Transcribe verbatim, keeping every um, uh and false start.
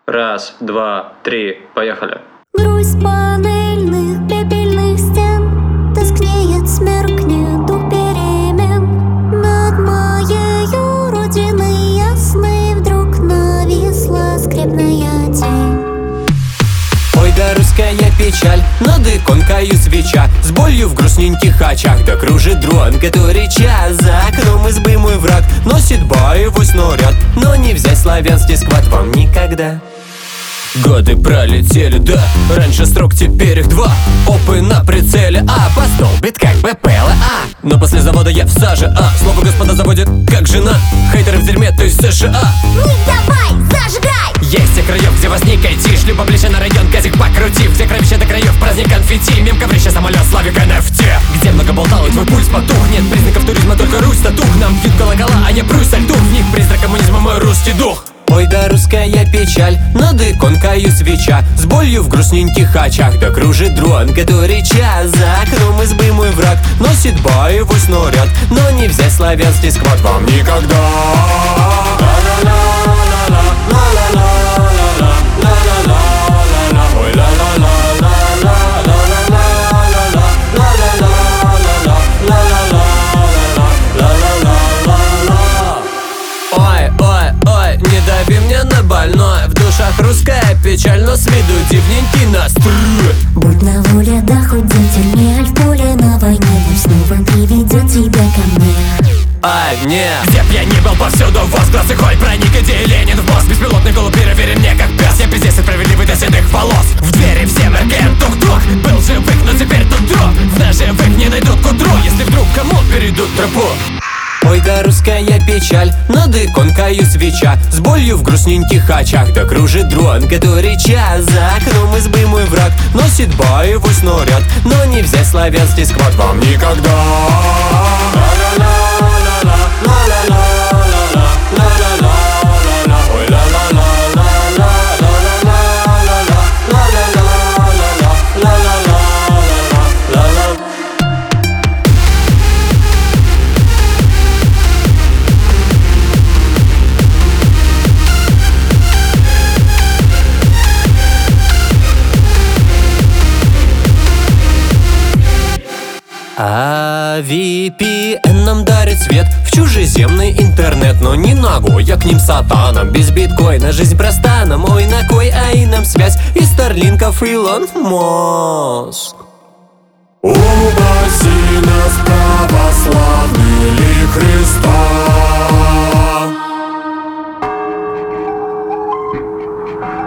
Раз, два, три, поехали. Грусть панельных пепельных стен тускнеет, смеркнет дух перемен. Над моею родиной ясной вдруг нависла скребная тень. Ой, да русская печаль, над иконкою свеча, с болью в грустненьких очах, да кружит дрон, который час за окном избы мой враг носит боевой снаряд, но не взять славянский сквад вам никогда. Годы пролетели, да, раньше строк, теперь их два. Опы на прицеле, а по столбит как бы ПЛА. Но после завода я в саже, а слово господа заводит как жена. Хейтеры в дерьме, то есть США. Ну давай, зажигай! Есть все краев, где возник айтиш, либо ближе на район, газик покрутив. Где кровище до краев, праздник конфетти, мем коврище, самолет, славик, эн эф ти. Где много болтал и твой пульс потух. Нет признаков туризма, только Русь татух. Нам бьют колокола, а не Прусь со льду. В них призрак коммунизма, мой русский дух. Ой, да русская печаль, над иконкою свеча, с болью в грустненьких очах, да кружит дрон, который час за окном избы мой враг носит боевой снаряд, но не взять славянский сквад вам никогда. Не дави мне на больное, в душах русская печаль, но с виду дивненький настрой. Будь на воле, да хоть день не аль в поле на войне, пусть снова приведет тебя ко мне. Ай, не, где б я ни был, повсюду возгласы, хоть проник идеи Ленин в мозг. Беспилотный голубь переверен мне как пес, я пиздец справедливый до седых волос. В двери все меркает тук-тук, был живых, но теперь тут труп. В нас живых не найдут к утру, если вдруг кому перейдут тропу. Ой, да русская печаль, над иконкою свеча, с болью в грустненьких очах, да кружит дрон, который час за окном избы мой враг носит боевой снаряд, но не взять славянский сквад вам никогда. А ви пи эн нам дарит свет в чужеземный интернет, но не ногой, я к ним сатанам. Без биткоина жизнь проста, на мой на кой, а и нам связь из Старлинков Илон Моск. Упаси нас, православный ли Христа.